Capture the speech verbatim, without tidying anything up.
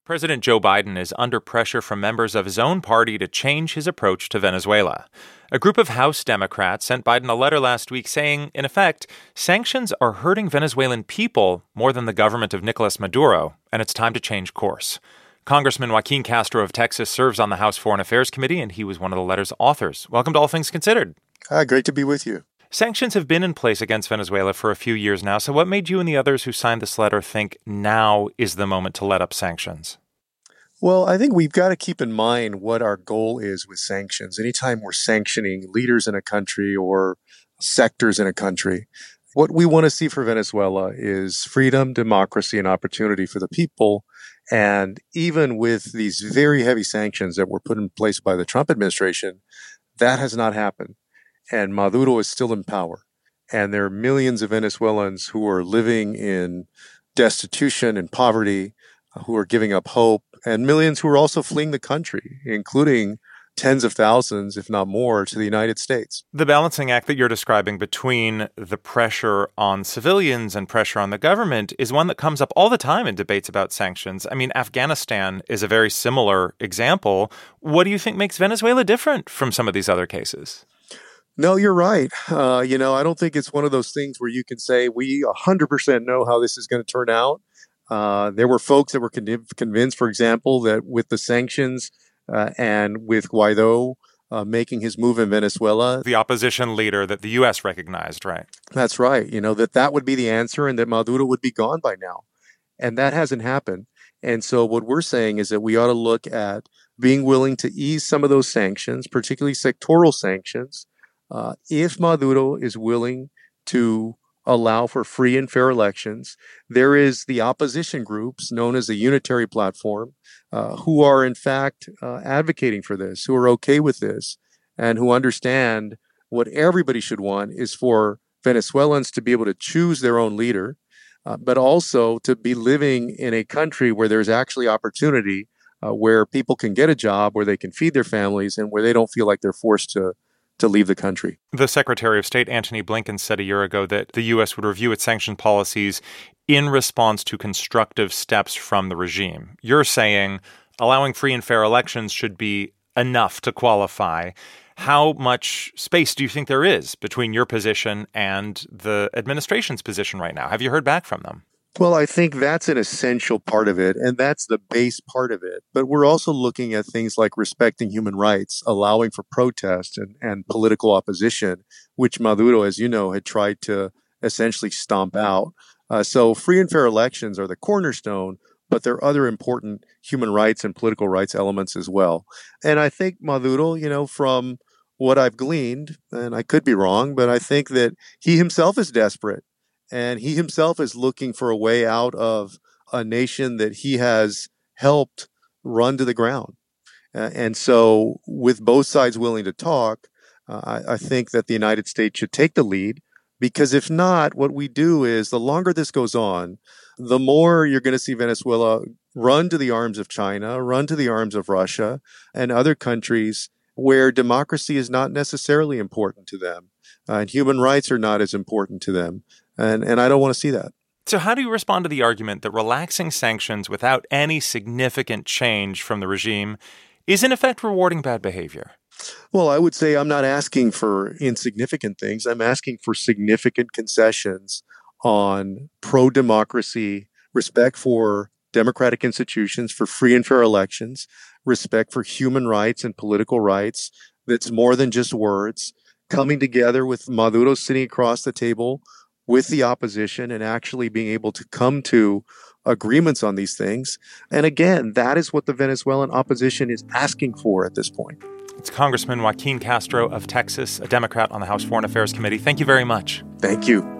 President Joe Biden is under pressure from members of his own party to change his approach to Venezuela. A group of House Democrats sent Biden a letter last week saying, in effect, sanctions are hurting Venezuelan people more than the government of Nicolas Maduro, and it's time to change course. Congressman Joaquin Castro of Texas serves on the House Foreign Affairs Committee, and he was one of the letter's authors. Welcome to All Things Considered. Hi, great to be with you. Sanctions have been in place against Venezuela for a few years now. So what made you and the others who signed this letter think now is the moment to let up sanctions? Well, I think we've got to keep in mind what our goal is with sanctions. Anytime we're sanctioning leaders in a country or sectors in a country, what we want to see for Venezuela is freedom, democracy, and opportunity for the people. And even with these very heavy sanctions that were put in place by the Trump administration, that has not happened. And Maduro is still in power. And there are millions of Venezuelans who are living in destitution and poverty, who are giving up hope, and millions who are also fleeing the country, including tens of thousands, if not more, to the United States. The balancing act that you're describing between the pressure on civilians and pressure on the government is one that comes up all the time in debates about sanctions. I mean, Afghanistan is a very similar example. What do you think makes Venezuela different from some of these other cases? No, you're right. Uh, you know, I don't think it's one of those things where you can say we one hundred percent know how this is going to turn out. Uh, there were folks that were con- convinced, for example, that with the sanctions uh, and with Guaido uh, making his move in Venezuela. The opposition leader that the U S recognized, right? That's right. You know, that that would be the answer and that Maduro would be gone by now. And that hasn't happened. And so what we're saying is that we ought to look at being willing to ease some of those sanctions, particularly sectoral sanctions, Uh, if Maduro is willing to allow for free and fair elections. There is the opposition groups known as the Unitary Platform uh, who are in fact uh, advocating for this, who are okay with this, and who understand what everybody should want is for Venezuelans to be able to choose their own leader, uh, but also to be living in a country where there's actually opportunity, uh, where people can get a job, where they can feed their families, and where they don't feel like they're forced to to leave the country. The Secretary of State, Antony Blinken, said a year ago that the U S would review its sanction policies in response to constructive steps from the regime. You're saying allowing free and fair elections should be enough to qualify. How much space do you think there is between your position and the administration's position right now? Have you heard back from them? Well, I think that's an essential part of it, and that's the base part of it. But we're also looking at things like respecting human rights, allowing for protest and, and political opposition, which Maduro, as you know, had tried to essentially stomp out. Uh, so free and fair elections are the cornerstone, but there are other important human rights and political rights elements as well. And I think Maduro, you know, from what I've gleaned, and I could be wrong, but I think that he himself is desperate. And he himself is looking for a way out of a nation that he has helped run to the ground. Uh, and so with both sides willing to talk, uh, I, I think that the United States should take the lead, because if not, what we do is the longer this goes on, the more you're going to see Venezuela run to the arms of China, run to the arms of Russia and other countries where democracy is not necessarily important to them, uh, and human rights are not as important to them. And and I don't want to see that. So how do you respond to the argument that relaxing sanctions without any significant change from the regime is in effect rewarding bad behavior? Well, I would say I'm not asking for insignificant things. I'm asking for significant concessions on pro-democracy, respect for democratic institutions, for free and fair elections, respect for human rights and political rights that's more than just words, coming together with Maduro sitting across the table with the opposition and actually being able to come to agreements on these things. And again, that is what the Venezuelan opposition is asking for at this point. It's Congressman Joaquin Castro of Texas, a Democrat on the House Foreign Affairs Committee. Thank you very much. Thank you.